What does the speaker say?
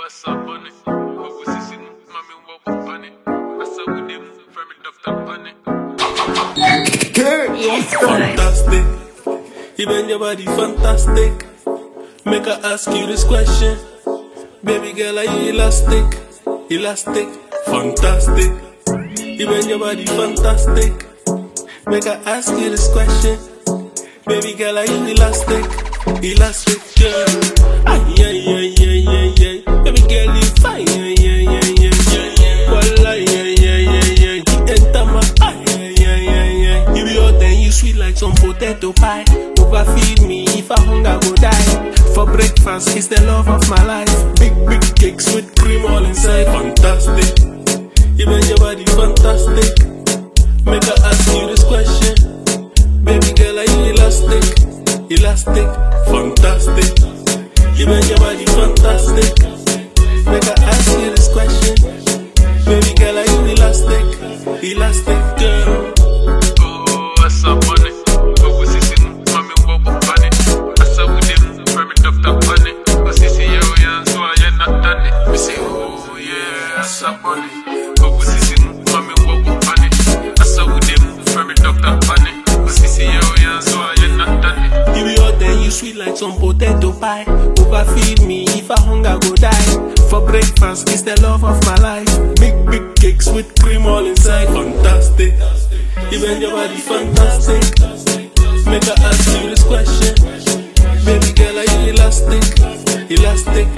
Yes, fantastic. Even your body fantastic. Make her ask you this question. Baby girl, are you elastic? Elastic, fantastic. Even your body fantastic. Make her ask you this question. Baby girl, are you elastic? Elastic, girl. Ay, ay, ay, ay, ay, ay. Baby girl, you fine. Ay, ay, ay, ay, ay, ay. Walla, ay, ay, ay, ay. Enter my eye. Ay, ay, ay, ay. You be hot and you sweet like some potato pie. Overfeed me if I hunger go die. For breakfast, it's the love of my life. Big, big cakes with cream all inside. Fantastic. Even your body fantastic. Make her ask you this question. Baby girl, are you elastic? Elastic, fantastic. Even your body fantastic. Make her ask you this question. Baby girl, are you elastic? Elastic, girl. Oh, what's up, money? Oh, what's this in? Mommy, what bunny? I saw with him, from Dr. Bunny. What's this in? Yeah, so I ain't not done it. We say, oh, yeah, what's up, money? Oh, what's this in? Mommy, what bunny? I saw with him, from Dr. Bunny. What's this in? Yeah, so I ain't not done it. You be hot and you sweet like some potato pie. Overfeed me if I hunger go die. For breakfast, it's the love of my life. Big, big cakes with cream all inside. Fantastic. Even your body fantastic. Make her ask you this question. Baby girl, are you elastic? Elastic,